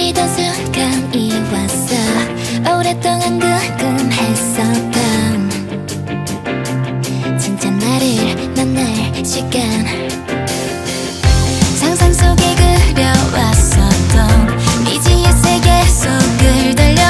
기다리던 순간이 왔어. 오랫동안 궁금했었던 진짜 나를 만날 시간. 상상 속에 그려왔었던 미지의 세계 속을 달려.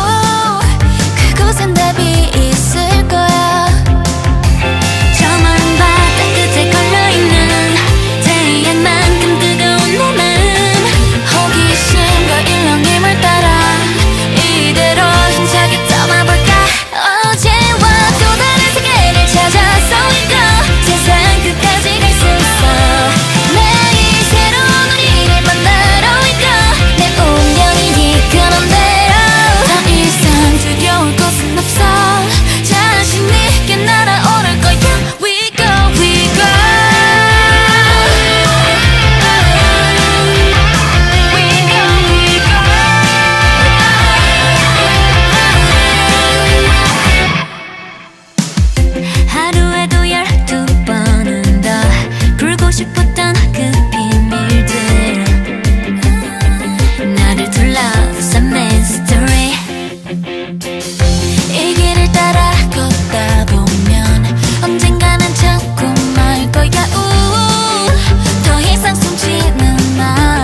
그곳엔 답이 있을 거야. 저 먼 바다 끝에 걸려있는 태양만큼 뜨거운 내 마음. 호기심과 일렁임을 따라 이대로 힘차게 떠나볼까. 어제와 또 다른 세계를 찾아서 이끌어 세상 끝까지 갈 수 있어. 매일 새로운 우리를 만나러 이끌어 내 운명이 이끄는 대로. 더 이상 두려울 곳은 없어. 자신 있게 날아오를 거야. We go, we go. We go, we go. 하루에도 12번은 더 풀고 싶었던 그 비밀들. 나를 둘러싼 mystery. 이 길을 따라 걷다 보면 언젠가는 참고 말 거야. 더 이상 숨지는 마.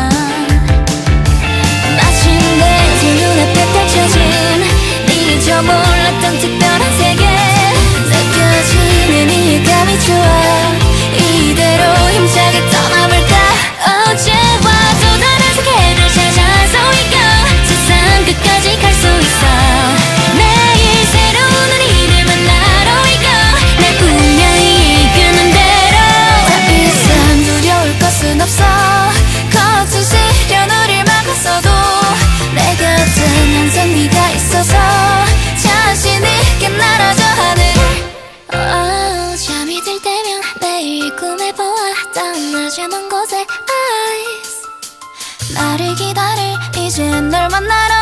마침내 제 눈앞에 펼쳐진 잊어 몰랐던 특별한 세계. 느껴지는 이 감이 좋아. 이대로 힘차게 떠나볼까. 어제와 또 다른 세계를 찾아서 이끌어 세상 끝까지 갈 수 있어. 매일 새로운 우리를 만나러 이끌어 내 운명이 이끄는 대로. 더 이상 두려울 것은 없어. 거친 시련을 막았어도 내 곁엔 항상 네가 있어서 자신 있게 날아줘 하늘을. 잠이 들 때면 매일 꿈에 보았던 낮에 먼 곳의 eyes. 나를 기다릴 이제 널 만나러